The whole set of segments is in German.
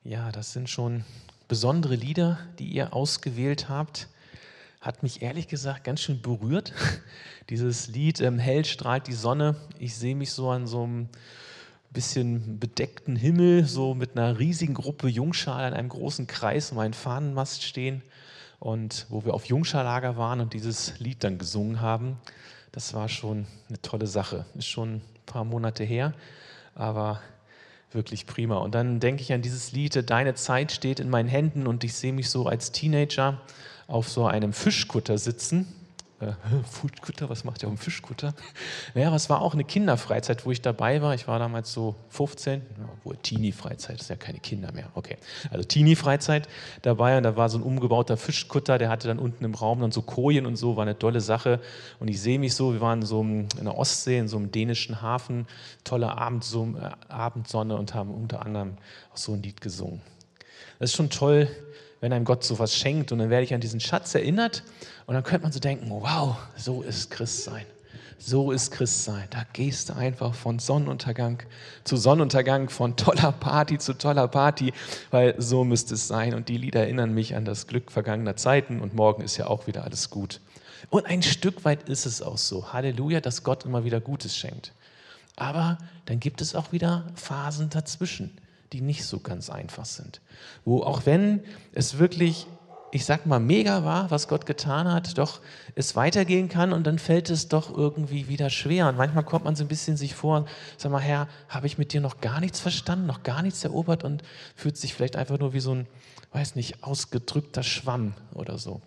Ja, das sind schon besondere Lieder, die ihr ausgewählt habt. Hat mich ehrlich gesagt ganz schön berührt. Dieses Lied Hell strahlt die Sonne. Ich sehe mich so an so einem bisschen bedeckten Himmel, so mit einer riesigen Gruppe Jungschar in einem großen Kreis um einen Fahnenmast stehen. Und wo wir auf Jungscharlager waren und dieses Lied dann gesungen haben, das war schon eine tolle Sache. Ist schon ein paar Monate her, aber wirklich prima. Und dann denke ich an dieses Lied, Deine Zeit steht in meinen Händen, und ich sehe mich so als Teenager auf so einem Fischkutter sitzen. Fischkutter, was macht ihr auf dem Fischkutter? Naja, aber es war auch eine Kinderfreizeit, wo ich dabei war. Ich war damals so 15, obwohl Teenie-Freizeit, das ist ja keine Kinder mehr. Okay, also Teenie-Freizeit dabei, und da war so ein umgebauter Fischkutter, der hatte dann unten im Raum dann so Kojen und so, war eine tolle Sache. Und ich sehe mich so, wir waren so in der Ostsee, in so einem dänischen Hafen, tolle Abendsonne, und haben unter anderem auch so ein Lied gesungen. Das ist schon toll, wenn einem Gott sowas schenkt, und dann werde ich an diesen Schatz erinnert, und dann könnte man so denken, wow, so ist Christsein. So ist Christsein. Da gehst du einfach von Sonnenuntergang zu Sonnenuntergang, von toller Party zu toller Party, weil so müsste es sein. Und die Lieder erinnern mich an das Glück vergangener Zeiten, und morgen ist ja auch wieder alles gut. Und ein Stück weit ist es auch so. Halleluja, dass Gott immer wieder Gutes schenkt. Aber dann gibt es auch wieder Phasen dazwischen, die nicht so ganz einfach sind. Wo auch wenn es wirklich, ich sag mal, mega war, was Gott getan hat, doch es weitergehen kann, und dann fällt es doch irgendwie wieder schwer. Und manchmal kommt man so ein bisschen sich vor, sag mal, Herr, habe ich mit dir noch gar nichts verstanden, noch gar nichts erobert, und fühlt sich vielleicht einfach nur wie so ein, weiß nicht, ausgedrückter Schwamm oder so.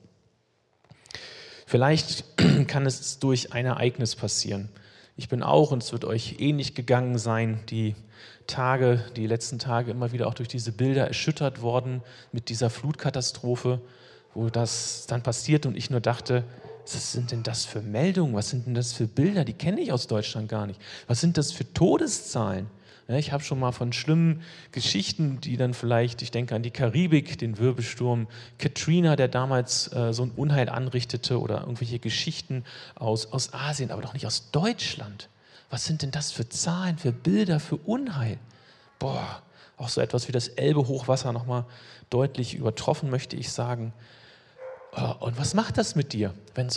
Vielleicht kann es durch ein Ereignis passieren. Ich bin auch, und es wird euch ähnlich gegangen sein, die letzten Tage immer wieder auch durch diese Bilder erschüttert worden mit dieser Flutkatastrophe, wo das dann passiert, und ich nur dachte, was sind denn das für Meldungen, was sind denn das für Bilder, die kenne ich aus Deutschland gar nicht. Was sind das für Todeszahlen? Ja, ich habe schon mal von schlimmen Geschichten, die dann vielleicht, ich denke an die Karibik, den Wirbelsturm Katrina, der damals so ein Unheil anrichtete, oder irgendwelche Geschichten aus Asien, aber doch nicht aus Deutschland. Was sind denn das für Zahlen, für Bilder, für Unheil? Boah, auch so etwas wie das Elbe-Hochwasser nochmal deutlich übertroffen, möchte ich sagen. Und was macht das mit dir, wenn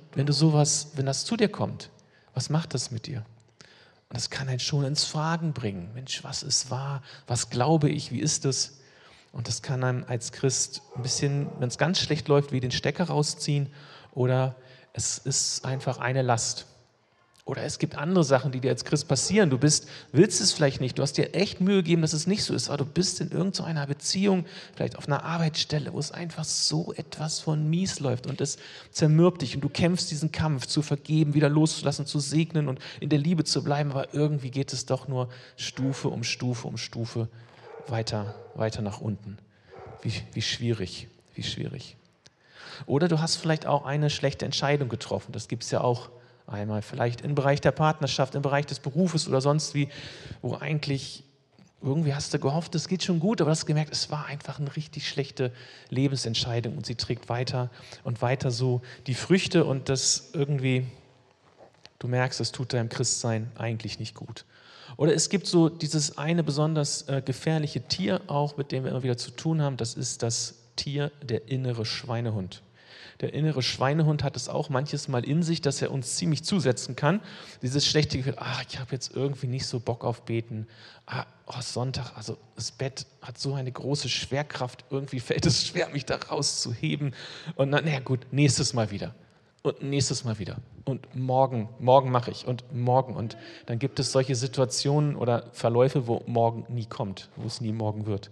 das zu dir kommt? Was macht das mit dir? Und das kann einen schon ins Fragen bringen. Mensch, was ist wahr? Was glaube ich? Wie ist es? Und das kann einem als Christ ein bisschen, wenn es ganz schlecht läuft, wie den Stecker rausziehen, oder es ist einfach eine Last. Oder es gibt andere Sachen, die dir als Christ passieren. Willst es vielleicht nicht. Du hast dir echt Mühe gegeben, dass es nicht so ist. Aber du bist in irgendeiner Beziehung, vielleicht auf einer Arbeitsstelle, wo es einfach so etwas von mies läuft. Und es zermürbt dich. Und du kämpfst diesen Kampf, zu vergeben, wieder loszulassen, zu segnen und in der Liebe zu bleiben. Aber irgendwie geht es doch nur Stufe um Stufe um Stufe weiter nach unten. Wie schwierig, wie schwierig. Oder du hast vielleicht auch eine schlechte Entscheidung getroffen. Das gibt es ja auch. Einmal vielleicht im Bereich der Partnerschaft, im Bereich des Berufes oder sonst wie, wo eigentlich irgendwie hast du gehofft, es geht schon gut, aber du hast gemerkt, es war einfach eine richtig schlechte Lebensentscheidung, und sie trägt weiter und weiter so die Früchte, und das irgendwie, du merkst, es tut deinem Christsein eigentlich nicht gut. Oder es gibt so dieses eine besonders gefährliche Tier auch, mit dem wir immer wieder zu tun haben, das ist das Tier, der innere Schweinehund. Der innere Schweinehund hat es auch manches Mal in sich, dass er uns ziemlich zusetzen kann. Dieses schlechte Gefühl, ich habe jetzt irgendwie nicht so Bock auf Beten. Sonntag, also das Bett hat so eine große Schwerkraft, irgendwie fällt es schwer, mich da rauszuheben. Und dann, naja gut, nächstes Mal wieder. Und nächstes Mal wieder. Und morgen mache ich, und morgen. Und dann gibt es solche Situationen oder Verläufe, wo morgen nie kommt, wo es nie morgen wird.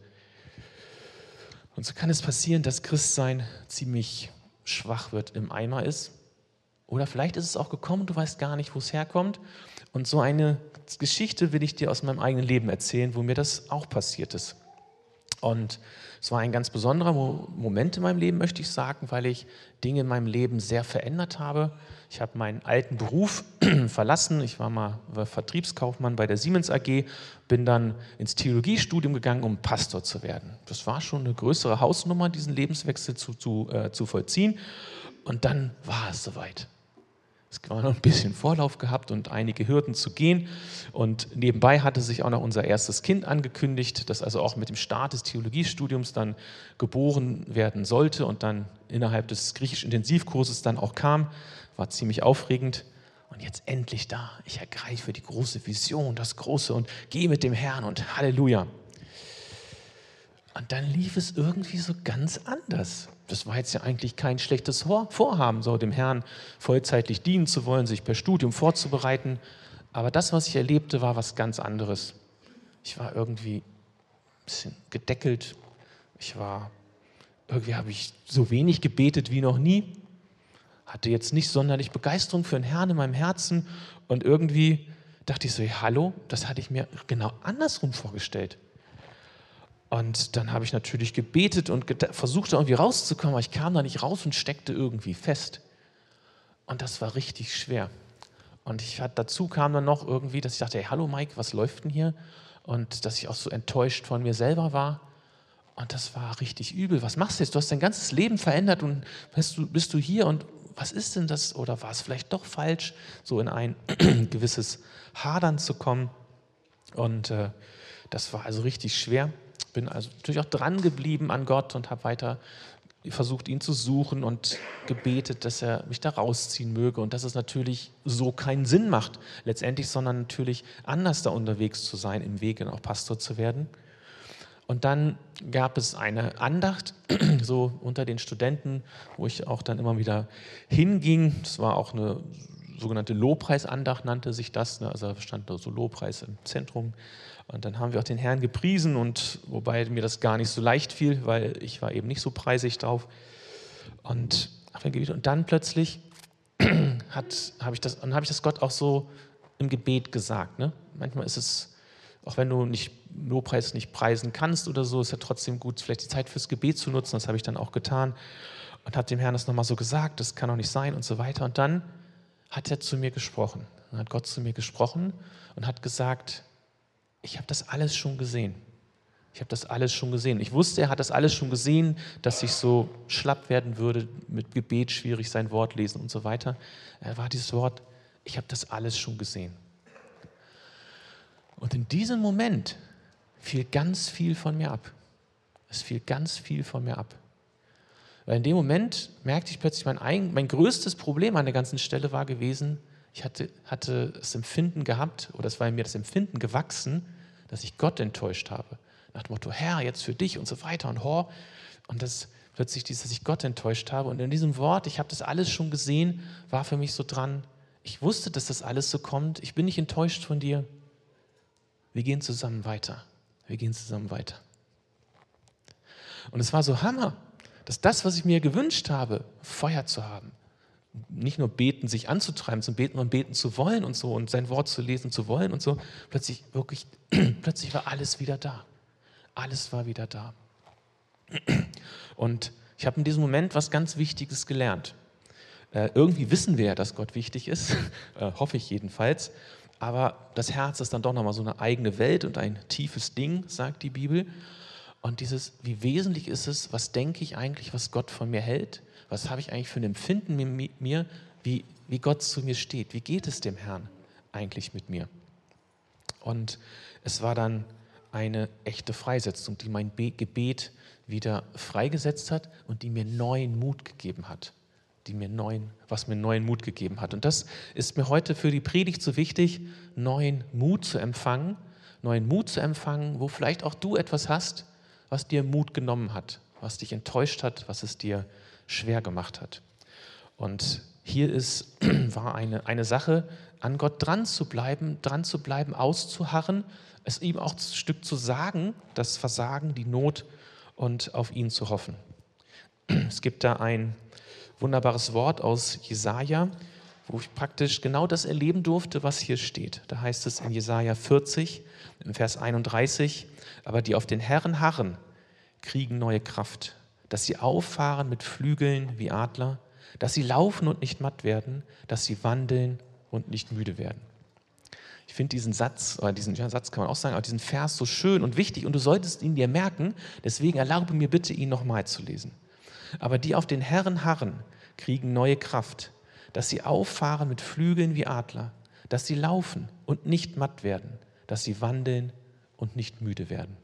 Und so kann es passieren, dass Christsein ziemlich schwach wird, im Eimer ist. Oder vielleicht ist es auch gekommen, du weißt gar nicht, wo es herkommt. Und so eine Geschichte will ich dir aus meinem eigenen Leben erzählen, wo mir das auch passiert ist. Und es war ein ganz besonderer Moment in meinem Leben, möchte ich sagen, weil ich Dinge in meinem Leben sehr verändert habe. Ich habe meinen alten Beruf verlassen. Ich war Vertriebskaufmann bei der Siemens AG, bin dann ins Theologiestudium gegangen, um Pastor zu werden. Das war schon eine größere Hausnummer, diesen Lebenswechsel zu vollziehen. Und dann war es soweit. Es war noch ein bisschen Vorlauf gehabt und einige Hürden zu gehen. Und nebenbei hatte sich auch noch unser erstes Kind angekündigt, das also auch mit dem Start des Theologiestudiums dann geboren werden sollte und dann innerhalb des Griechisch-Intensivkurses dann auch kam. War ziemlich aufregend. Und jetzt endlich da. Ich ergreife die große Vision, das Große und gehe mit dem Herrn und Halleluja. Und dann lief es irgendwie so ganz anders. Das war jetzt ja eigentlich kein schlechtes Vorhaben, so dem Herrn vollzeitlich dienen zu wollen, sich per Studium vorzubereiten. Aber das, was ich erlebte, war was ganz anderes. Ich war irgendwie ein bisschen gedeckelt. Irgendwie habe ich so wenig gebetet wie noch nie. Hatte jetzt nicht sonderlich Begeisterung für den Herrn in meinem Herzen. Und irgendwie dachte ich so, ja, hallo, das hatte ich mir genau andersrum vorgestellt. Und dann habe ich natürlich gebetet und versucht, da irgendwie rauszukommen, aber ich kam da nicht raus und steckte irgendwie fest. Und das war richtig schwer. Und dazu kam dann noch irgendwie, dass ich dachte, hey, hallo Mike, was läuft denn hier? Und dass ich auch so enttäuscht von mir selber war. Und das war richtig übel. Was machst du jetzt? Du hast dein ganzes Leben verändert und bist du hier und was ist denn das? Oder war es vielleicht doch falsch, so in ein gewisses Hadern zu kommen? Und das war also richtig schwer. Bin also natürlich auch dran geblieben an Gott und habe weiter versucht, ihn zu suchen und gebetet, dass er mich da rausziehen möge und dass es natürlich so keinen Sinn macht letztendlich, sondern natürlich anders da unterwegs zu sein im Weg und auch Pastor zu werden. Und dann gab es eine Andacht, so unter den Studenten, wo ich auch dann immer wieder hinging. Das war auch eine sogenannte Lobpreisandacht, nannte sich das. Also da stand da so Lobpreis im Zentrum. Und dann haben wir auch den Herrn gepriesen, und wobei mir das gar nicht so leicht fiel, weil ich war eben nicht so preisig drauf. Und dann plötzlich habe ich das Gott auch so im Gebet gesagt. Ne? Manchmal ist es, auch wenn du Lobpreis nicht preisen kannst oder so, ist ja trotzdem gut, vielleicht die Zeit fürs Gebet zu nutzen. Das habe ich dann auch getan und habe dem Herrn das nochmal so gesagt, das kann doch nicht sein und so weiter. Und dann hat er zu mir gesprochen. Dann hat Gott zu mir gesprochen und hat gesagt, ich habe das alles schon gesehen. Ich habe das alles schon gesehen. Ich wusste, er hat das alles schon gesehen, dass ich so schlapp werden würde, mit Gebet schwierig sein Wort lesen und so weiter. Er war dieses Wort, ich habe das alles schon gesehen. Und in diesem Moment fiel ganz viel von mir ab. Es fiel ganz viel von mir ab. Weil in dem Moment merkte ich plötzlich, mein größtes Problem an der ganzen Stelle war gewesen, ich hatte das Empfinden gehabt, oder es war in mir das Empfinden gewachsen, dass ich Gott enttäuscht habe. Nach dem Motto, Herr, jetzt für dich und so weiter und das plötzlich dass ich Gott enttäuscht habe. Und in diesem Wort, ich habe das alles schon gesehen, war für mich so dran, ich wusste, dass das alles so kommt, ich bin nicht enttäuscht von dir. Wir gehen zusammen weiter. Wir gehen zusammen weiter. Und es war so Hammer, dass das, was ich mir gewünscht habe, Feuer zu haben, nicht nur beten, sich anzutreiben zum Beten, sondern beten zu wollen und so und sein Wort zu lesen zu wollen und so, plötzlich war alles wieder da. Alles war wieder da. Und ich habe in diesem Moment was ganz Wichtiges gelernt. Irgendwie wissen wir ja, dass Gott wichtig ist, hoffe ich jedenfalls, aber das Herz ist dann doch nochmal so eine eigene Welt und ein tiefes Ding, sagt die Bibel. Und wie wesentlich ist es, was denke ich eigentlich, was Gott von mir hält? Was habe ich eigentlich für ein Empfinden mit mir, wie Gott zu mir steht? Wie geht es dem Herrn eigentlich mit mir? Und es war dann eine echte Freisetzung, die mein Gebet wieder freigesetzt hat und die mir neuen Mut gegeben hat. Was mir neuen Mut gegeben hat. Und das ist mir heute für die Predigt so wichtig, neuen Mut zu empfangen, wo vielleicht auch du etwas hast, was dir Mut genommen hat, was dich enttäuscht hat, was es dir schwer gemacht hat. Und hier war eine Sache, an Gott dran zu bleiben, auszuharren, es ihm auch ein Stück zu sagen, das Versagen, die Not, und auf ihn zu hoffen. Es gibt da ein wunderbares Wort aus Jesaja, wo ich praktisch genau das erleben durfte, was hier steht. Da heißt es in Jesaja 40, im Vers 31, aber die auf den Herrn harren, kriegen neue Kraft, dass sie auffahren mit Flügeln wie Adler, dass sie laufen und nicht matt werden, dass sie wandeln und nicht müde werden. Ich finde diesen Satz, oder diesen Satz kann man auch sagen, aber diesen Vers so schön und wichtig, und du solltest ihn dir merken, deswegen erlaube mir bitte, ihn nochmal zu lesen. Aber die auf den Herrn harren, kriegen neue Kraft, dass sie auffahren mit Flügeln wie Adler, dass sie laufen und nicht matt werden, dass sie wandeln und nicht müde werden.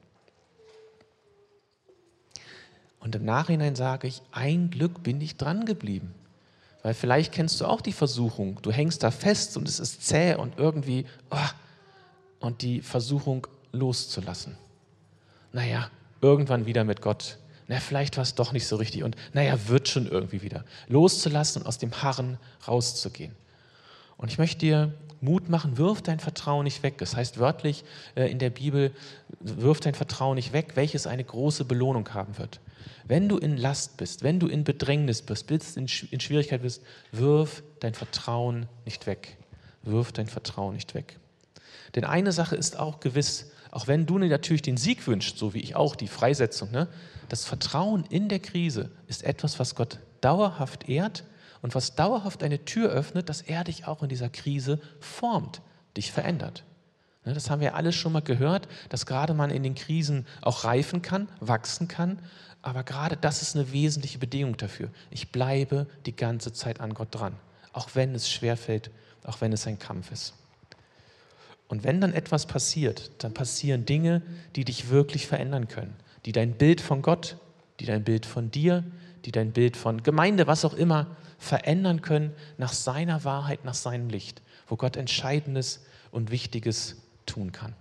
Und im Nachhinein sage ich, ein Glück bin ich dran geblieben. Weil vielleicht kennst du auch die Versuchung, du hängst da fest und es ist zäh und irgendwie, und die Versuchung loszulassen. Naja, irgendwann wieder mit Gott. Vielleicht war es doch nicht so richtig und wird schon irgendwie wieder. Loszulassen und aus dem Harren rauszugehen. Und ich möchte dir Mut machen, wirf dein Vertrauen nicht weg. Das heißt wörtlich in der Bibel, wirf dein Vertrauen nicht weg, welches eine große Belohnung haben wird. Wenn du in Last bist, wenn du in Bedrängnis bist, in Schwierigkeit bist, wirf dein Vertrauen nicht weg. Wirf dein Vertrauen nicht weg. Denn eine Sache ist auch gewiss, auch wenn du dir natürlich den Sieg wünschst, so wie ich auch, die Freisetzung, das Vertrauen in der Krise ist etwas, was Gott dauerhaft ehrt und was dauerhaft eine Tür öffnet, dass er dich auch in dieser Krise formt, dich verändert. Das haben wir alles schon mal gehört, dass gerade man in den Krisen auch reifen kann, wachsen kann, aber gerade das ist eine wesentliche Bedingung dafür. Ich bleibe die ganze Zeit an Gott dran, auch wenn es schwerfällt, auch wenn es ein Kampf ist. Und wenn dann etwas passiert, dann passieren Dinge, die dich wirklich verändern können, die dein Bild von Gott, die dein Bild von dir, die dein Bild von Gemeinde, was auch immer, verändern können nach seiner Wahrheit, nach seinem Licht, wo Gott Entscheidendes und Wichtiges tun kann.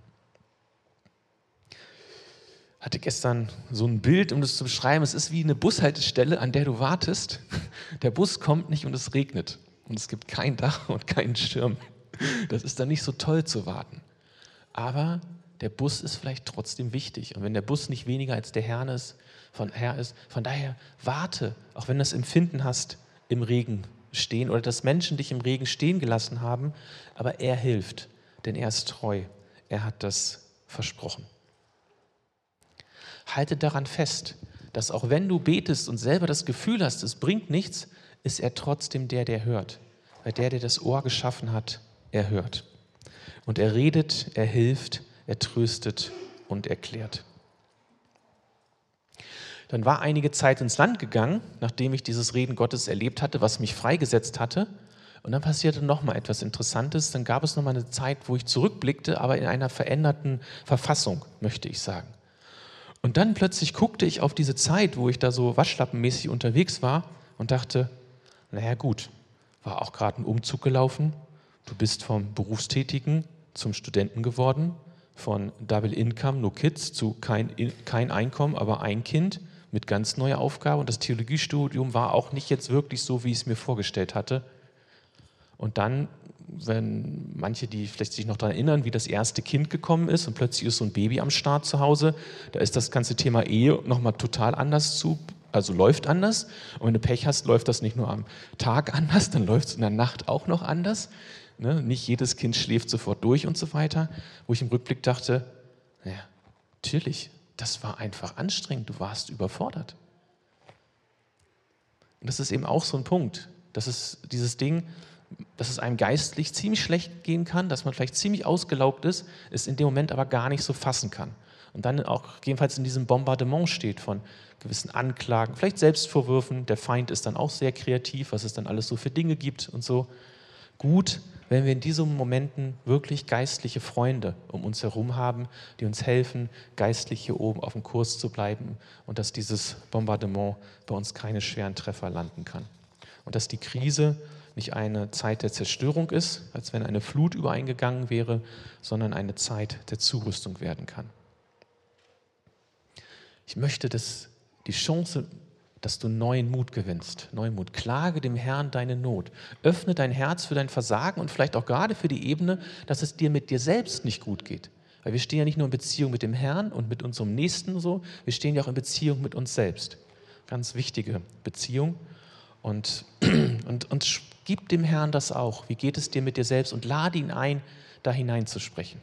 Ich hatte gestern so ein Bild, um das zu beschreiben. Es ist wie eine Bushaltestelle, an der du wartest. Der Bus kommt nicht und es regnet. Und es gibt kein Dach und keinen Schirm. Das ist dann nicht so toll zu warten. Aber der Bus ist vielleicht trotzdem wichtig. Und wenn der Bus nicht weniger als der Herr ist, von daher warte, auch wenn du das Empfinden hast, im Regen stehen oder dass Menschen dich im Regen stehen gelassen haben. Aber er hilft, denn er ist treu. Er hat das versprochen. Halte daran fest, dass auch wenn du betest und selber das Gefühl hast, es bringt nichts, ist er trotzdem der hört. Weil der das Ohr geschaffen hat, er hört. Und er redet, er hilft, er tröstet und erklärt. Dann war einige Zeit ins Land gegangen, nachdem ich dieses Reden Gottes erlebt hatte, was mich freigesetzt hatte. Und dann passierte nochmal etwas Interessantes. Dann gab es nochmal eine Zeit, wo ich zurückblickte, aber in einer veränderten Verfassung, möchte ich sagen. Und dann plötzlich guckte ich auf diese Zeit, wo ich da so waschlappenmäßig unterwegs war und dachte, naja gut, war auch gerade ein Umzug gelaufen. Du bist vom Berufstätigen zum Studenten geworden, von Double Income, no Kids, zu kein Einkommen, aber ein Kind mit ganz neuer Aufgabe. Und das Theologiestudium war auch nicht jetzt wirklich so, wie ich es mir vorgestellt hatte. Und dann, wenn manche, die vielleicht sich noch daran erinnern, wie das erste Kind gekommen ist und plötzlich ist so ein Baby am Start zu Hause, da ist das ganze Thema Ehe nochmal total anders also läuft anders. Und wenn du Pech hast, läuft das nicht nur am Tag anders, dann läuft es in der Nacht auch noch anders. Nicht jedes Kind schläft sofort durch und so weiter. Wo ich im Rückblick dachte, naja, natürlich, das war einfach anstrengend, du warst überfordert. Und das ist eben auch so ein Punkt. Das ist dieses Ding, dass es einem geistlich ziemlich schlecht gehen kann, dass man vielleicht ziemlich ausgelaugt ist, es in dem Moment aber gar nicht so fassen kann. Und dann auch jedenfalls in diesem Bombardement steht von gewissen Anklagen, vielleicht Selbstvorwürfen. Der Feind ist dann auch sehr kreativ, was es dann alles so für Dinge gibt und so. Gut, wenn wir in diesen Momenten wirklich geistliche Freunde um uns herum haben, die uns helfen, geistlich hier oben auf dem Kurs zu bleiben und dass dieses Bombardement bei uns keine schweren Treffer landen kann. Und dass die Krise nicht eine Zeit der Zerstörung ist, als wenn eine Flut über einen gegangen wäre, sondern eine Zeit der Zurüstung werden kann. Ich möchte die Chance, dass du neuen Mut gewinnst. Neuen Mut. Klage dem Herrn deine Not. Öffne dein Herz für dein Versagen und vielleicht auch gerade für die Ebene, dass es dir mit dir selbst nicht gut geht. Weil wir stehen ja nicht nur in Beziehung mit dem Herrn und mit unserem Nächsten so, wir stehen ja auch in Beziehung mit uns selbst. Ganz wichtige Beziehung. Und gib dem Herrn das auch. Wie geht es dir mit dir selbst? Und lade ihn ein, da hineinzusprechen.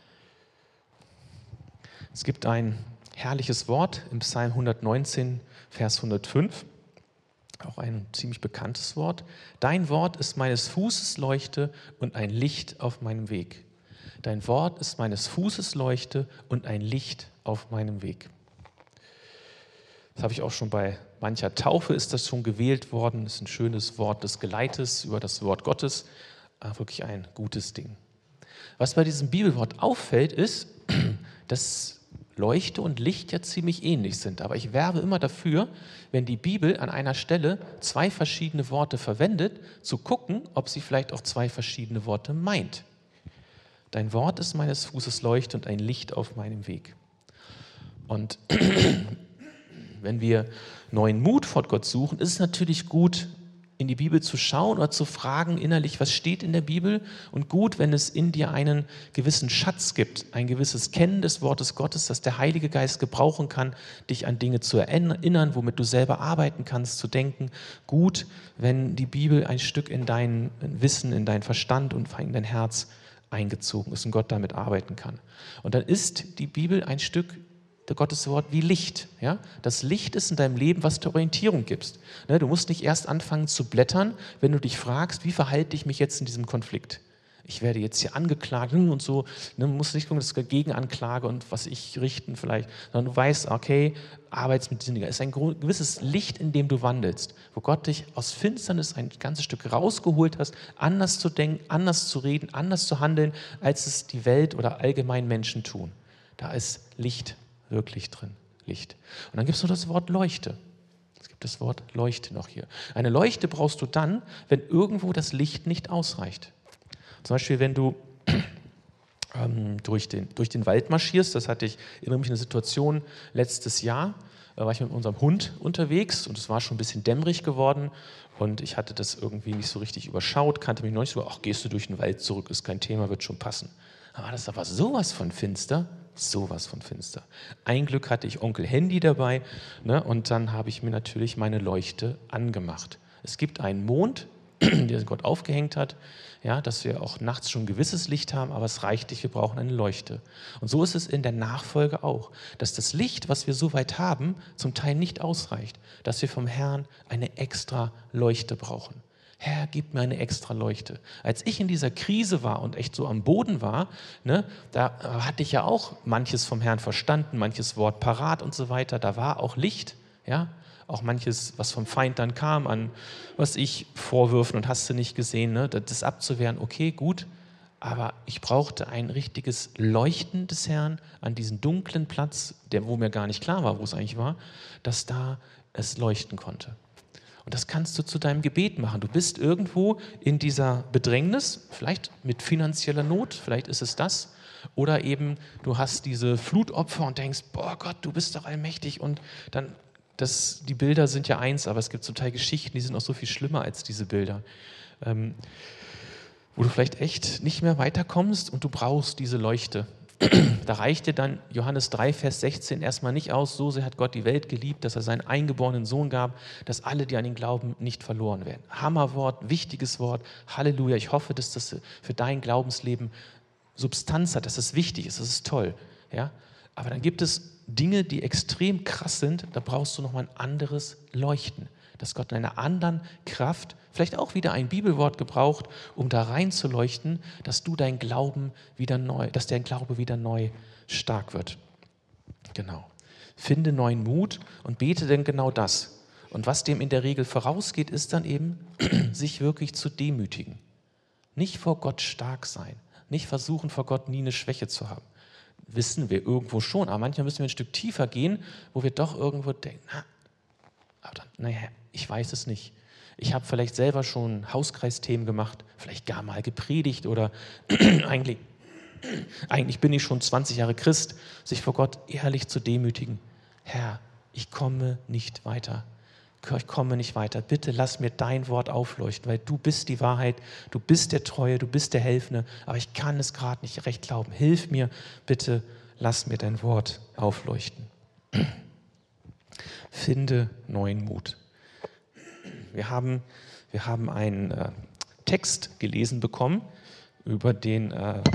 Es gibt ein herrliches Wort im Psalm 119, Vers 105, auch ein ziemlich bekanntes Wort. Dein Wort ist meines Fußes Leuchte und ein Licht auf meinem Weg. Dein Wort ist meines Fußes Leuchte und ein Licht auf meinem Weg. Das habe ich auch schon bei mancher Taufe ist das schon gewählt worden. Das ist ein schönes Wort des Geleites über das Wort Gottes. Wirklich ein gutes Ding. Was bei diesem Bibelwort auffällt, ist, dass Leuchte und Licht ja ziemlich ähnlich sind. Aber ich werbe immer dafür, wenn die Bibel an einer Stelle zwei verschiedene Worte verwendet, zu gucken, ob sie vielleicht auch zwei verschiedene Worte meint. Dein Wort ist meines Fußes Leuchte und ein Licht auf meinem Weg. Und wenn wir neuen Mut vor Gott suchen, ist es natürlich gut, in die Bibel zu schauen oder zu fragen innerlich, was steht in der Bibel, und gut, wenn es in dir einen gewissen Schatz gibt, ein gewisses Kennen des Wortes Gottes, das der Heilige Geist gebrauchen kann, dich an Dinge zu erinnern, womit du selber arbeiten kannst, zu denken. Gut, wenn die Bibel ein Stück in dein Wissen, in dein Verstand und in dein Herz eingezogen ist und Gott damit arbeiten kann. Und dann ist die Bibel ein Stück der Gottes Wort wie Licht. Ja? Das Licht ist in deinem Leben, was dir Orientierung gibst. Ne? Du musst nicht erst anfangen zu blättern, wenn du dich fragst, wie verhalte ich mich jetzt in diesem Konflikt? Ich werde jetzt hier angeklagt und so. Ne? Du musst nicht gucken, das ist Gegenanklage und was ich richten vielleicht, sondern du weißt, okay, arbeitest mit diesen Dingen. Es ist ein gewisses Licht, in dem du wandelst, wo Gott dich aus Finsternis ein ganzes Stück rausgeholt hast, anders zu denken, anders zu reden, anders zu handeln, als es die Welt oder allgemein Menschen tun. Da ist Licht wirklich drin, Licht. Und dann gibt es noch das Wort Leuchte. Es gibt das Wort Leuchte noch hier. Eine Leuchte brauchst du dann, wenn irgendwo das Licht nicht ausreicht. Zum Beispiel, wenn du durch den Wald marschierst, das hatte ich, erinnere mich an eine Situation letztes Jahr, da war ich mit unserem Hund unterwegs und es war schon ein bisschen dämmerig geworden und ich hatte das irgendwie nicht so richtig überschaut, kannte mich noch nicht so, ach, gehst du durch den Wald zurück, ist kein Thema, wird schon passen. Aber das war sowas von finster. Ein Glück hatte ich Onkel Handy dabei, ne, und dann habe ich mir natürlich meine Leuchte angemacht. Es gibt einen Mond, den Gott aufgehängt hat, ja, dass wir auch nachts schon ein gewisses Licht haben, aber es reicht nicht, wir brauchen eine Leuchte. Und so ist es in der Nachfolge auch, dass das Licht, was wir so weit haben, zum Teil nicht ausreicht, dass wir vom Herrn eine extra Leuchte brauchen. Herr, gib mir eine extra Leuchte. Als ich in dieser Krise war und echt so am Boden war, ne, da hatte ich ja auch manches vom Herrn verstanden, manches Wort parat und so weiter. Da war auch Licht, ja, auch manches, was vom Feind dann kam an, was ich Vorwürfen und hast du nicht gesehen, ne, das abzuwehren, okay, gut. Aber ich brauchte ein richtiges Leuchten des Herrn an diesen dunklen Platz, wo mir gar nicht klar war, wo es eigentlich war, dass da es leuchten konnte. Und das kannst du zu deinem Gebet machen. Du bist irgendwo in dieser Bedrängnis, vielleicht mit finanzieller Not, vielleicht ist es das. Oder eben du hast diese Flutopfer und denkst, boah Gott, du bist doch allmächtig. Und dann, die Bilder sind ja eins, aber es gibt zum Teil Geschichten, die sind noch so viel schlimmer als diese Bilder. Wo du vielleicht echt nicht mehr weiterkommst und du brauchst diese Leuchte. Da reicht dir dann Johannes 3, Vers 16 erstmal nicht aus, so sehr hat Gott die Welt geliebt, dass er seinen eingeborenen Sohn gab, dass alle, die an ihn glauben, nicht verloren werden. Hammerwort, wichtiges Wort, Halleluja. Ich hoffe, dass das für dein Glaubensleben Substanz hat, dass es wichtig ist, das ist toll. Ja? Aber dann gibt es Dinge, die extrem krass sind, da brauchst du nochmal ein anderes Leuchten. Dass Gott in einer anderen Kraft, vielleicht auch wieder ein Bibelwort gebraucht, um da reinzuleuchten, dass dein Glaube wieder neu stark wird. Genau. Finde neuen Mut und bete denn genau das. Und was dem in der Regel vorausgeht, ist dann eben, sich wirklich zu demütigen. Nicht vor Gott stark sein. Nicht versuchen, vor Gott nie eine Schwäche zu haben. Wissen wir irgendwo schon, aber manchmal müssen wir ein Stück tiefer gehen, wo wir doch irgendwo denken, ich weiß es nicht. Ich habe vielleicht selber schon Hauskreisthemen gemacht, vielleicht gar mal gepredigt oder eigentlich bin ich schon 20 Jahre Christ, sich vor Gott ehrlich zu demütigen. Herr, ich komme nicht weiter. Ich komme nicht weiter. Bitte lass mir dein Wort aufleuchten, weil du bist die Wahrheit, du bist der Treue, du bist der Helfende, aber ich kann es gerade nicht recht glauben. Hilf mir, bitte lass mir dein Wort aufleuchten. Finde neuen Mut. Wir haben einen Text gelesen bekommen über den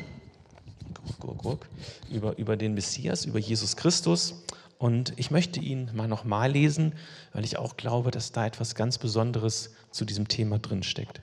Messias, über Jesus Christus. Und ich möchte ihn mal nochmal lesen, weil ich auch glaube, dass da etwas ganz Besonderes zu diesem Thema drin steckt.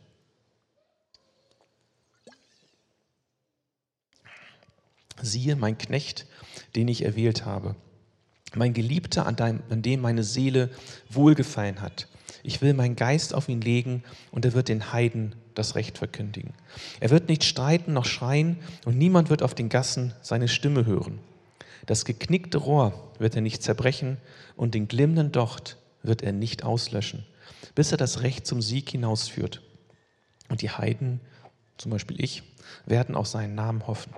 Siehe, mein Knecht, den ich erwählt habe, Mein Geliebter, an dem meine Seele Wohlgefallen hat. Ich will meinen Geist auf ihn legen und er wird den Heiden das Recht verkündigen. Er wird nicht streiten noch schreien und niemand wird auf den Gassen seine Stimme hören. Das geknickte Rohr wird er nicht zerbrechen und den glimmenden Docht wird er nicht auslöschen, bis er das Recht zum Sieg hinausführt. Und die Heiden, zum Beispiel ich, werden auf seinen Namen hoffen.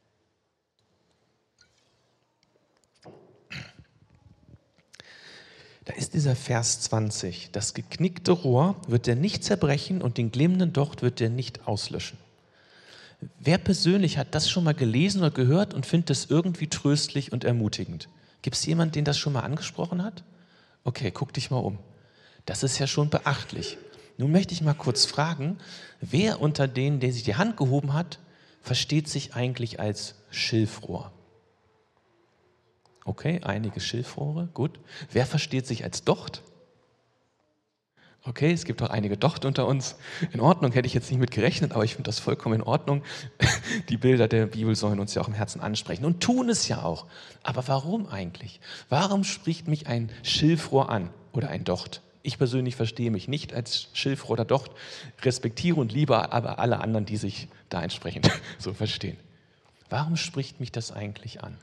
Da ist dieser Vers 20. Das geknickte Rohr wird er nicht zerbrechen und den glimmenden Docht wird er nicht auslöschen. Wer persönlich hat das schon mal gelesen oder gehört und findet es irgendwie tröstlich und ermutigend? Gibt es jemanden, den das schon mal angesprochen hat? Okay, guck dich mal um. Das ist ja schon beachtlich. Nun möchte ich mal kurz fragen, wer unter denen, der sich die Hand gehoben hat, versteht sich eigentlich als Schilfrohr? Okay, einige Schilfrohre, gut. Wer versteht sich als Docht? Okay, es gibt auch einige Docht unter uns. In Ordnung, hätte ich jetzt nicht mit gerechnet, aber ich finde das vollkommen in Ordnung. Die Bilder der Bibel sollen uns ja auch im Herzen ansprechen und tun es ja auch. Aber warum eigentlich? Warum spricht mich ein Schilfrohr an oder ein Docht? Ich persönlich verstehe mich nicht als Schilfrohr oder Docht, respektiere und liebe aber alle anderen, die sich da entsprechend so verstehen. Warum spricht mich das eigentlich an?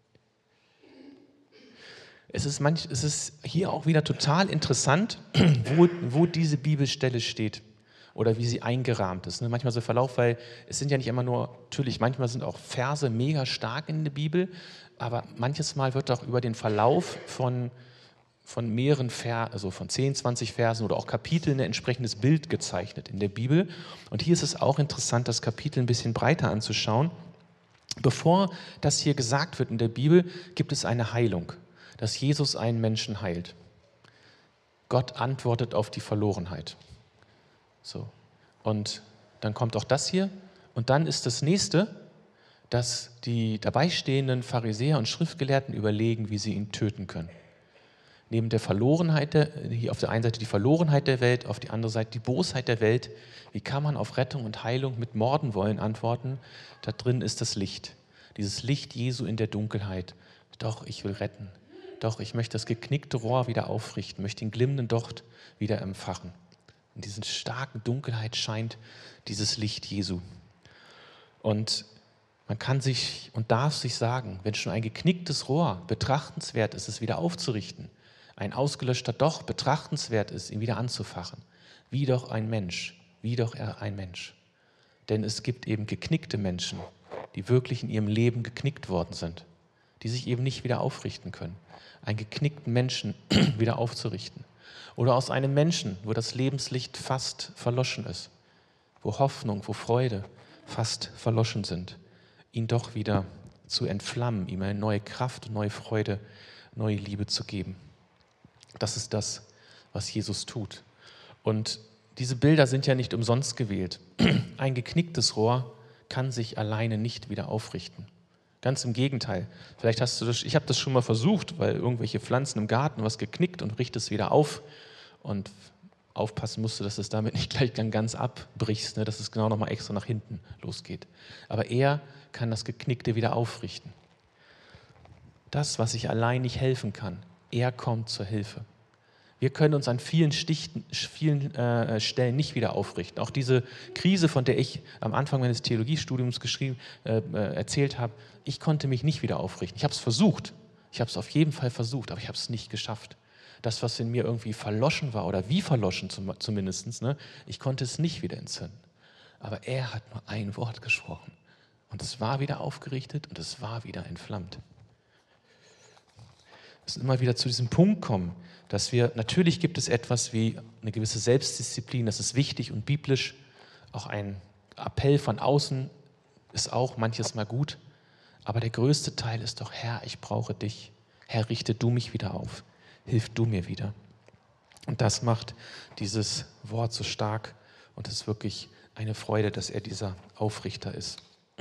Es ist hier auch wieder total interessant, wo diese Bibelstelle steht oder wie sie eingerahmt ist. Manchmal so Verlauf, weil es sind ja nicht immer nur, natürlich, manchmal sind auch Verse mega stark in der Bibel, aber manches Mal wird auch über den Verlauf von mehreren Versen, also von 10, 20 Versen oder auch Kapiteln ein entsprechendes Bild gezeichnet in der Bibel. Und hier ist es auch interessant, das Kapitel ein bisschen breiter anzuschauen. Bevor das hier gesagt wird in der Bibel, gibt es eine Heilung, dass Jesus einen Menschen heilt. Gott antwortet auf die Verlorenheit. So. Und dann kommt auch das hier. Und dann ist das nächste, dass die dabei stehenden Pharisäer und Schriftgelehrten überlegen, wie sie ihn töten können. Neben der Verlorenheit, hier auf der einen Seite die Verlorenheit der Welt, auf die andere Seite die Bosheit der Welt. Wie kann man auf Rettung und Heilung mit Morden wollen antworten? Da drin ist das Licht. Dieses Licht Jesu in der Dunkelheit. Doch, ich will retten. Doch, ich möchte das geknickte Rohr wieder aufrichten, möchte den glimmenden Docht wieder empfachen. In dieser starken Dunkelheit scheint dieses Licht Jesu. Und man kann sich und darf sich sagen, wenn schon ein geknicktes Rohr betrachtenswert ist, es wieder aufzurichten, ein ausgelöschter Docht betrachtenswert ist, ihn wieder anzufachen, wie doch ein Mensch. Denn es gibt eben geknickte Menschen, die wirklich in ihrem Leben geknickt worden sind, die sich eben nicht wieder aufrichten können. Einen geknickten Menschen wieder aufzurichten. Oder aus einem Menschen, wo das Lebenslicht fast verloschen ist, wo Hoffnung, wo Freude fast verloschen sind, ihn doch wieder zu entflammen, ihm eine neue Kraft, neue Freude, neue Liebe zu geben. Das ist das, was Jesus tut. Und diese Bilder sind ja nicht umsonst gewählt. Ein geknicktes Rohr kann sich alleine nicht wieder aufrichten. Ganz im Gegenteil. Vielleicht hast du das, ich habe das schon mal versucht, weil irgendwelche Pflanzen im Garten was geknickt und richte es wieder auf und aufpassen musst du, dass es damit nicht gleich dann ganz abbrichst, dass es genau nochmal extra nach hinten losgeht. Aber er kann das Geknickte wieder aufrichten. Das, was ich allein nicht helfen kann, er kommt zur Hilfe. Wir können uns an vielen Stellen nicht wieder aufrichten. Auch diese Krise, von der ich am Anfang meines Theologiestudiums erzählt habe, ich konnte mich nicht wieder aufrichten. Ich habe es versucht. Ich habe es auf jeden Fall versucht, aber ich habe es nicht geschafft. Das, was in mir irgendwie verloschen war, oder wie verloschen zumindest, ich konnte es nicht wieder entzünden. Aber er hat nur ein Wort gesprochen. Und es war wieder aufgerichtet und es war wieder entflammt. Wir müssen immer wieder zu diesem Punkt kommen, dass natürlich gibt es etwas wie eine gewisse Selbstdisziplin, das ist wichtig und biblisch. Auch ein Appell von außen ist auch manches Mal gut. Aber der größte Teil ist doch, Herr, ich brauche dich. Herr, richte du mich wieder auf. Hilf du mir wieder. Und das macht dieses Wort so stark und es ist wirklich eine Freude, dass er dieser Aufrichter ist.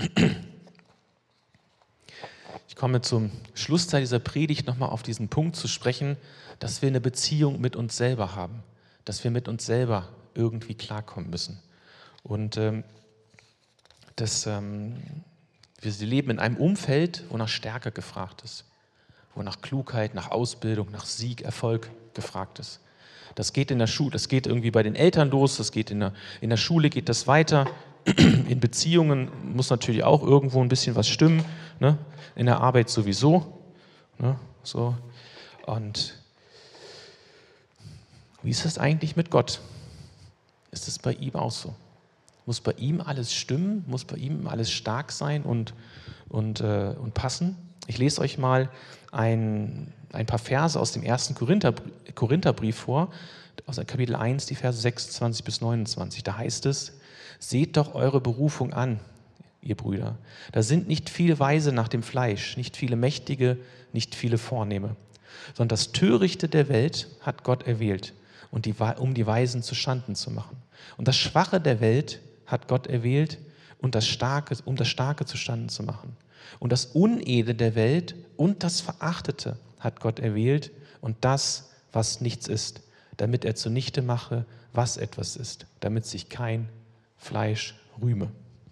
Ich komme zum Schlussteil dieser Predigt nochmal auf diesen Punkt zu sprechen, dass wir eine Beziehung mit uns selber haben, dass wir mit uns selber irgendwie klarkommen müssen. Und wir leben in einem Umfeld, wo nach Stärke gefragt ist, wo nach Klugheit, nach Ausbildung, nach Sieg, Erfolg gefragt ist. Das geht in der Schule, das geht irgendwie bei den Eltern los, das geht in der Schule geht das weiter. In Beziehungen muss natürlich auch irgendwo ein bisschen was stimmen, ne? In der Arbeit sowieso. Ne? So. Und wie ist das eigentlich mit Gott? Ist es bei ihm auch so? Muss bei ihm alles stimmen? Muss bei ihm alles stark sein und passen? Ich lese euch mal ein paar Verse aus dem 1. Korintherbrief vor, aus Kapitel 1, die Verse 26 bis 29. Da heißt es: Seht doch eure Berufung an, ihr Brüder. Da sind nicht viele Weise nach dem Fleisch, nicht viele Mächtige, nicht viele Vornehme, sondern das Törichte der Welt hat Gott erwählt, um die Weisen zu Schanden zu machen. Und das Schwache der Welt hat Gott erwählt, um das Starke zu Schanden zu machen. Und das Unedle der Welt und das Verachtete hat Gott erwählt und das, was nichts ist, damit er zunichte mache, was etwas ist, damit sich kein Fleisch rühme.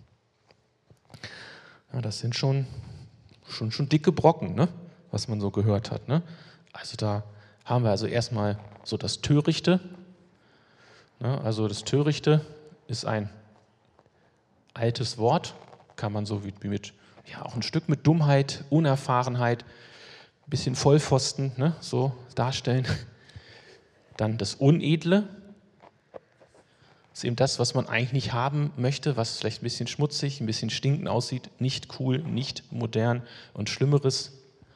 Ja, das sind schon dicke Brocken, ne? Was man so gehört hat. Ne? Also da haben wir also erstmal so das Törichte. Ne? Also das Törichte ist ein altes Wort, kann man so wie mit, ja, auch ein Stück mit Dummheit, Unerfahrenheit, ein bisschen Vollpfosten, ne, so darstellen. Dann das Unedle, ist eben das, was man eigentlich nicht haben möchte, was vielleicht ein bisschen schmutzig, ein bisschen stinkend aussieht, nicht cool, nicht modern und Schlimmeres,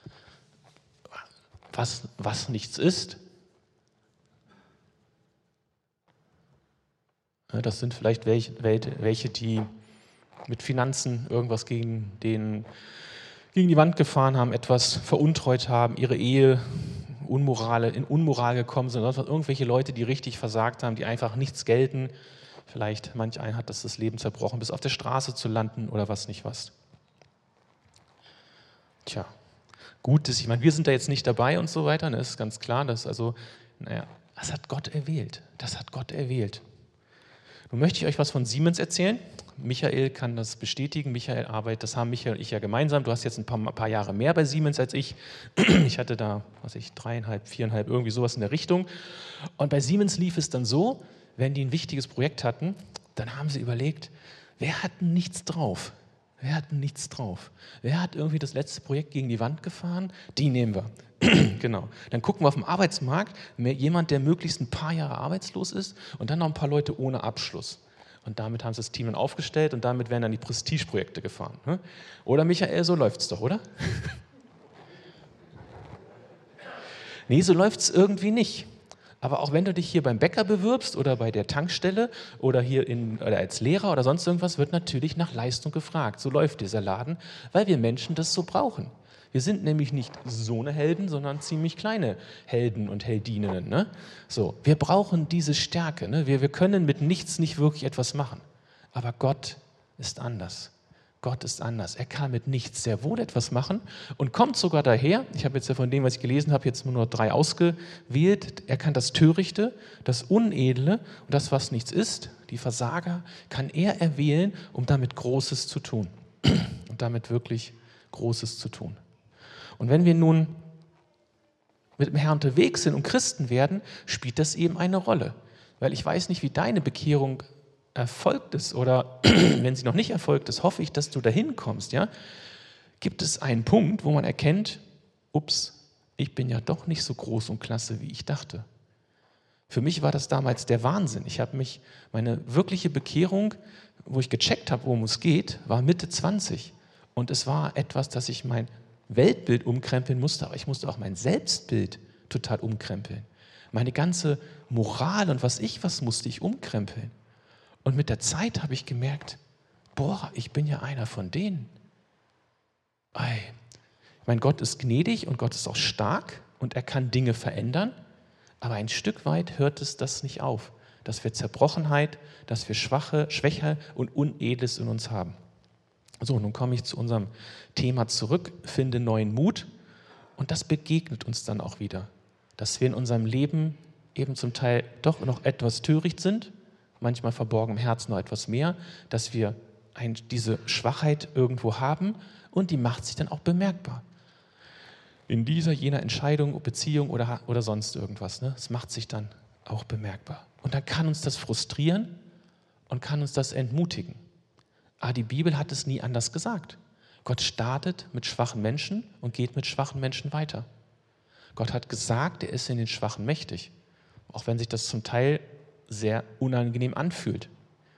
was nichts ist. Ja, das sind vielleicht welche, die mit Finanzen irgendwas gegen die Wand gefahren haben, etwas veruntreut haben, ihre Ehe in Unmoral gekommen sind, irgendwelche Leute, die richtig versagt haben, die einfach nichts gelten. Vielleicht manch ein hat das Leben zerbrochen, bis auf der Straße zu landen oder was nicht was. Tja, gut, ich meine, wir sind da jetzt nicht dabei und so weiter, ne, ist ganz klar, das hat Gott erwählt. Das hat Gott erwählt. Nun möchte ich euch was von Siemens erzählen. Michael kann das bestätigen. Das haben Michael und ich ja gemeinsam. Du hast jetzt ein paar Jahre mehr bei Siemens als ich. Ich hatte da, 3,5, 4,5, irgendwie sowas in der Richtung. Und bei Siemens lief es dann so, wenn die ein wichtiges Projekt hatten, dann haben sie überlegt, wer hat denn nichts drauf? Wer hat denn nichts drauf? Wer hat irgendwie das letzte Projekt gegen die Wand gefahren? Die nehmen wir. Genau. Dann gucken wir auf dem Arbeitsmarkt, jemand, der möglichst ein paar Jahre arbeitslos ist und dann noch ein paar Leute ohne Abschluss. Und damit haben sie das Team dann aufgestellt und damit werden dann die Prestigeprojekte gefahren. Oder Michael, so läuft es doch, oder? Nee, so läuft es irgendwie nicht. Aber auch wenn du dich hier beim Bäcker bewirbst oder bei der Tankstelle oder oder als Lehrer oder sonst irgendwas, wird natürlich nach Leistung gefragt. So läuft dieser Laden, weil wir Menschen das so brauchen. Wir sind nämlich nicht so eine Helden, sondern ziemlich kleine Helden und Heldinnen. Ne? So, wir brauchen diese Stärke. Ne? Wir können mit nichts nicht wirklich etwas machen. Aber Gott ist anders. Gott ist anders. Er kann mit nichts sehr wohl etwas machen und kommt sogar daher, ich habe jetzt ja von dem, was ich gelesen habe, jetzt nur 3 ausgewählt, er kann das Törichte, das Unedle und das, was nichts ist, die Versager, kann er erwählen, um damit Großes zu tun. Und damit wirklich Großes zu tun. Und wenn wir nun mit dem Herrn unterwegs sind und Christen werden, spielt das eben eine Rolle. Weil ich weiß nicht, wie deine Bekehrung erfolgt ist oder wenn sie noch nicht erfolgt ist, hoffe ich, dass du dahin kommst. Ja? Gibt es einen Punkt, wo man erkennt, ups, ich bin ja doch nicht so groß und klasse, wie ich dachte. Für mich war das damals der Wahnsinn. Meine wirkliche Bekehrung, wo ich gecheckt habe, worum es geht, war Mitte 20. Und es war etwas, dass ich mein Weltbild umkrempeln musste, aber ich musste auch mein Selbstbild total umkrempeln. Meine ganze Moral und was musste ich umkrempeln. Und mit der Zeit habe ich gemerkt, ich bin ja einer von denen. Mein Gott ist gnädig und Gott ist auch stark und er kann Dinge verändern, aber ein Stück weit hört es das nicht auf, dass wir Zerbrochenheit, dass wir Schwäche und Unedles in uns haben. So, nun komme ich zu unserem Thema zurück, finde neuen Mut und das begegnet uns dann auch wieder, dass wir in unserem Leben eben zum Teil doch noch etwas töricht sind, manchmal verborgen im Herzen noch etwas mehr, dass wir diese Schwachheit irgendwo haben und die macht sich dann auch bemerkbar. in dieser, jener Entscheidung, Beziehung oder sonst irgendwas. Ne? Es macht sich dann auch bemerkbar. Und dann kann uns das frustrieren und kann uns das entmutigen. Aber die Bibel hat es nie anders gesagt. Gott startet mit schwachen Menschen und geht mit schwachen Menschen weiter. Gott hat gesagt, er ist in den Schwachen mächtig, auch wenn sich das zum Teil sehr unangenehm anfühlt.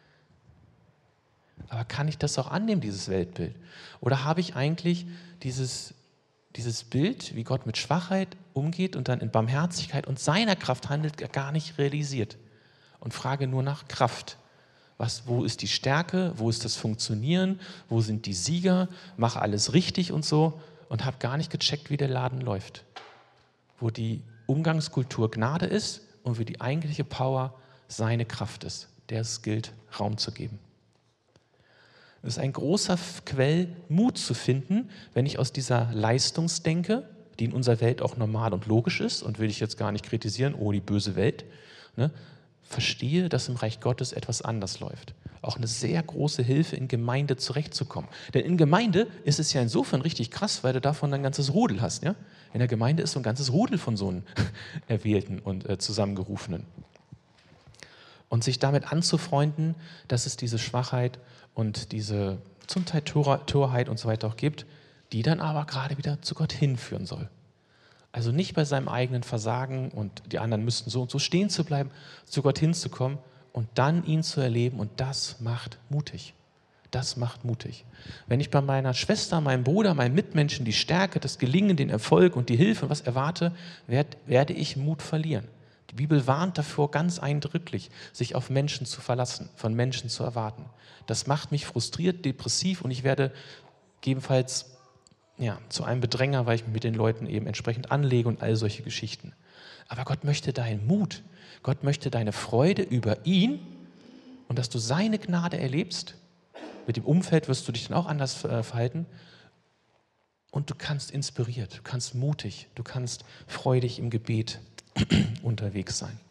Aber kann ich das auch annehmen, dieses Weltbild? Oder habe ich eigentlich dieses Bild, wie Gott mit Schwachheit umgeht und dann in Barmherzigkeit und seiner Kraft handelt, gar nicht realisiert? Und frage nur nach Kraft. Wo ist die Stärke? Wo ist das Funktionieren? Wo sind die Sieger? Mache alles richtig und so. Und habe gar nicht gecheckt, wie der Laden läuft. Wo die Umgangskultur Gnade ist und wie die eigentliche Power seine Kraft ist, der es gilt, Raum zu geben. Es ist ein großer Quell, Mut zu finden, wenn ich aus dieser Leistungsdenke, die in unserer Welt auch normal und logisch ist, und will ich jetzt gar nicht kritisieren, oh, die böse Welt, ne, verstehe, dass im Reich Gottes etwas anders läuft. Auch eine sehr große Hilfe, in Gemeinde zurechtzukommen. Denn in Gemeinde ist es ja insofern richtig krass, weil du davon ein ganzes Rudel hast. Ja? In der Gemeinde ist so ein ganzes Rudel von so einem Erwählten und Zusammengerufenen. Und sich damit anzufreunden, dass es diese Schwachheit und diese zum Teil Torheit und so weiter auch gibt, die dann aber gerade wieder zu Gott hinführen soll. Also nicht bei seinem eigenen Versagen und die anderen müssten so und so stehen zu bleiben, zu Gott hinzukommen und dann ihn zu erleben, und das macht mutig. Das macht mutig. Wenn ich bei meiner Schwester, meinem Bruder, meinen Mitmenschen die Stärke, das Gelingen, den Erfolg und die Hilfe und was erwarte, werde ich Mut verlieren. Die Bibel warnt davor ganz eindrücklich, sich auf Menschen zu verlassen, von Menschen zu erwarten. Das macht mich frustriert, depressiv, und ich werde gegebenenfalls zu einem Bedränger, weil ich mich mit den Leuten eben entsprechend anlege und all solche Geschichten. Aber Gott möchte deinen Mut, Gott möchte deine Freude über ihn und dass du seine Gnade erlebst. Mit dem Umfeld wirst du dich dann auch anders verhalten. Und du kannst inspiriert, du kannst mutig, du kannst freudig im Gebet unterwegs sein.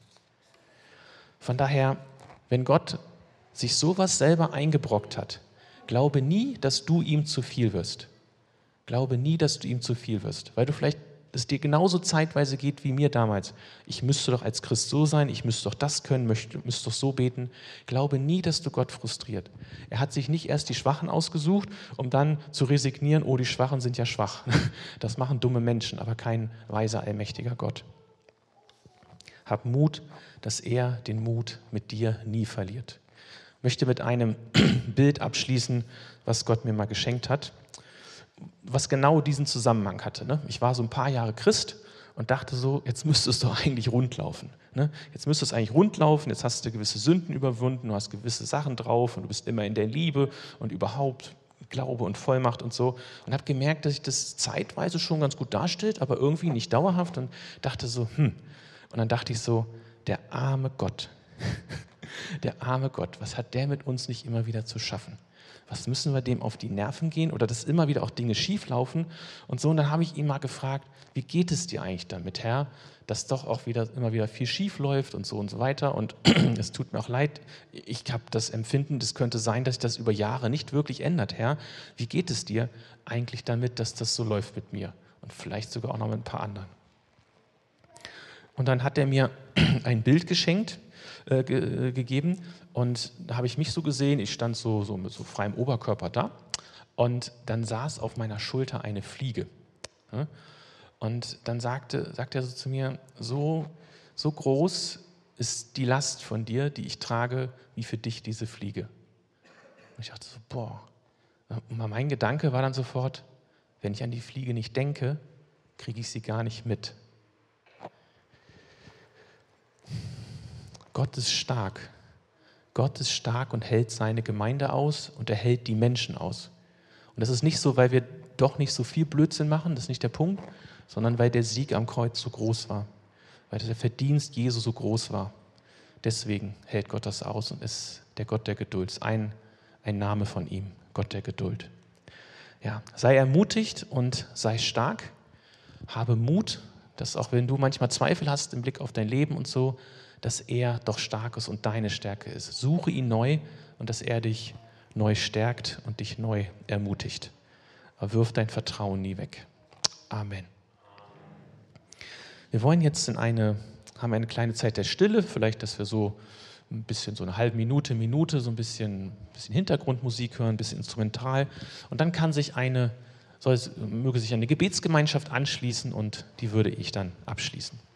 Von daher, wenn Gott sich sowas selber eingebrockt hat, glaube nie, dass du ihm zu viel wirst. Glaube nie, dass du ihm zu viel wirst, weil du vielleicht es dir genauso zeitweise geht wie mir damals. Ich müsste doch als Christ so sein, ich müsste doch das können, müsste doch so beten. Glaube nie, dass du Gott frustriert. Er hat sich nicht erst die Schwachen ausgesucht, um dann zu resignieren, oh, die Schwachen sind ja schwach. Das machen dumme Menschen, aber kein weiser, allmächtiger Gott. Hab Mut, dass er den Mut mit dir nie verliert. Ich möchte mit einem Bild abschließen, was Gott mir mal geschenkt hat, was genau diesen Zusammenhang hatte. Ne? Ich war so ein paar Jahre Christ und dachte so, jetzt müsste es doch eigentlich rundlaufen. Ne? Jetzt müsste es eigentlich rundlaufen, jetzt hast du gewisse Sünden überwunden, du hast gewisse Sachen drauf und du bist immer in der Liebe und überhaupt Glaube und Vollmacht und so. Und habe gemerkt, dass sich das zeitweise schon ganz gut darstellt, aber irgendwie nicht dauerhaft, und dachte so, Und dann dachte ich so, der arme Gott, der arme Gott, was hat der mit uns nicht immer wieder zu schaffen? Was müssen wir dem auf die Nerven gehen oder dass immer wieder auch Dinge schieflaufen und so. Und dann habe ich ihn mal gefragt, wie geht es dir eigentlich damit, Herr, dass doch auch immer wieder viel schief läuft und so weiter. Und es tut mir auch leid, ich habe das Empfinden, das könnte sein, dass sich das über Jahre nicht wirklich ändert, Herr. Wie geht es dir eigentlich damit, dass das so läuft mit mir und vielleicht sogar auch noch mit ein paar anderen? Und dann hat er mir ein Bild gegeben, und da habe ich mich so gesehen, ich stand so mit so freiem Oberkörper da, und dann saß auf meiner Schulter eine Fliege. Und dann sagte er so zu mir, so groß ist die Last von dir, die ich trage, wie für dich diese Fliege. Und ich dachte so, boah. Und mein Gedanke war dann sofort, wenn ich an die Fliege nicht denke, kriege ich sie gar nicht mit. Gott ist stark. Gott ist stark und hält seine Gemeinde aus und er hält die Menschen aus. Und das ist nicht so, weil wir doch nicht so viel Blödsinn machen, das ist nicht der Punkt, sondern weil der Sieg am Kreuz so groß war, weil der Verdienst Jesu so groß war. Deswegen hält Gott das aus und ist der Gott der Geduld. Ein Name von ihm, Gott der Geduld. Ja, sei ermutigt und sei stark. Habe Mut, dass auch wenn du manchmal Zweifel hast im Blick auf dein Leben und so, dass er doch stark ist und deine Stärke ist. Suche ihn neu und dass er dich neu stärkt und dich neu ermutigt. Aber wirf dein Vertrauen nie weg. Amen. Wir wollen jetzt haben eine kleine Zeit der Stille, vielleicht, dass wir so ein bisschen, so eine halbe Minute, so ein bisschen Hintergrundmusik hören, ein bisschen instrumental. Und dann möge sich eine Gebetsgemeinschaft anschließen und die würde ich dann abschließen.